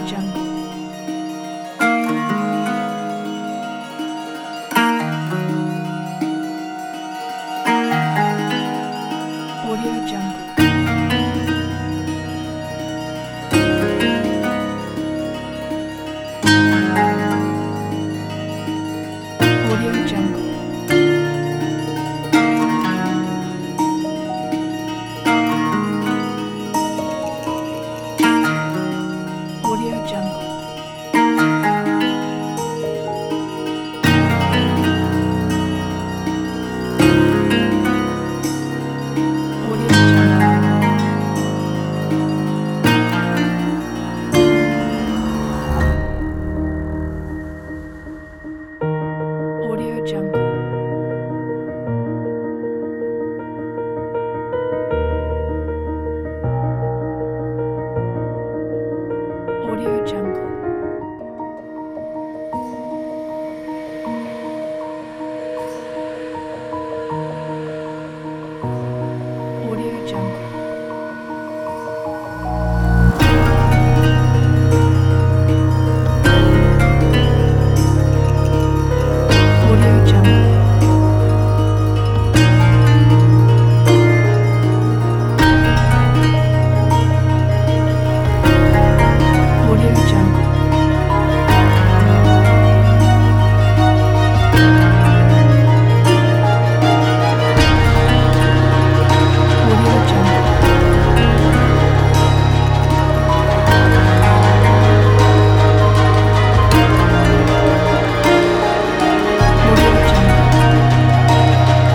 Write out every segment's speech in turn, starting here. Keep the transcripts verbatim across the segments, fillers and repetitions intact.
Jungle. Audio Jungle. Audio Jungle. Audio Jungle. Audio Jungle. Audio Jungle. Audio Jungle. Audio Jungle. Audio Jungle. Audio Jungle. Audio Jungle.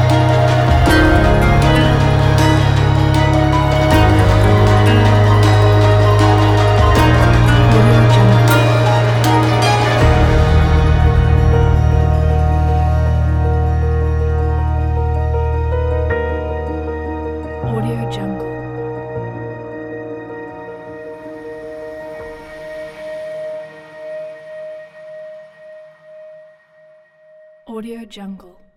Audio Jungle. Audio Jungle. Audio Jungle.